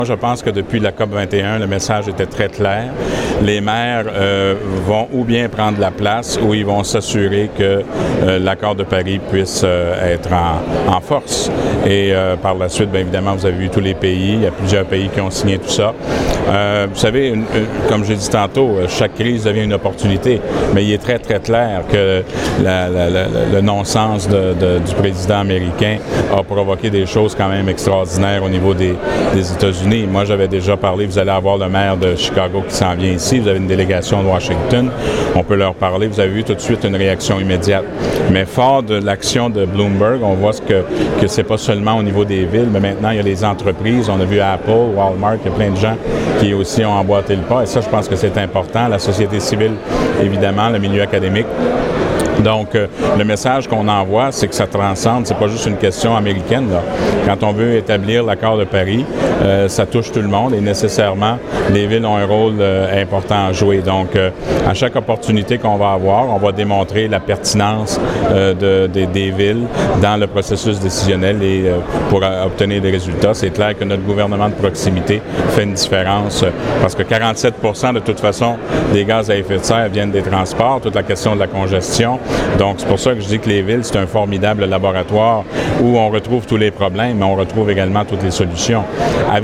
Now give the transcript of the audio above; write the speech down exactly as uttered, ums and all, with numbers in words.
Je pense que depuis la COP vingt et un, le message était très clair. Les maires euh, vont ou bien prendre la place ou ils vont s'assurer que euh, l'accord de Paris puisse euh, être en, en force. Et euh, par la suite, bien évidemment, vous avez vu tous les pays. Il y a plusieurs pays qui ont signé tout ça. Euh, vous savez, une, une, comme j'ai dit tantôt, chaque crise devient une opportunité. Mais il est très, très clair que la, la, la, le non-sens de, de, du président américain a provoqué des choses quand même extraordinaires au niveau des, des États-Unis. Moi, j'avais déjà parlé, vous allez avoir le maire de Chicago qui s'en vient ici, vous avez une délégation de Washington, on peut leur parler, vous avez vu tout de suite une réaction immédiate. Mais fort de l'action de Bloomberg, on voit ce que, que c'est pas seulement au niveau des villes, mais maintenant, il y a les entreprises, on a vu Apple, Walmart, il y a plein de gens qui aussi ont emboîté le pas, et ça, je pense que c'est important, la société civile, évidemment, le milieu académique. Donc, euh, le message qu'on envoie, c'est que ça transcende, c'est pas juste une question américaine, là. Quand on veut établir l'accord de Paris, euh, ça touche tout le monde et nécessairement, les villes ont un rôle euh, important à jouer. Donc, euh, à chaque opportunité qu'on va avoir, on va démontrer la pertinence euh, de, de, des villes dans le processus décisionnel et euh, pour euh, obtenir des résultats. C'est clair que notre gouvernement de proximité fait une différence euh, parce que quarante-sept pour cent de toute façon des gaz à effet de serre viennent des transports, toute la question de la congestion. Donc, c'est pour ça que je dis que les villes, c'est un formidable laboratoire où on retrouve tous les problèmes, mais on retrouve également toutes les solutions. Avec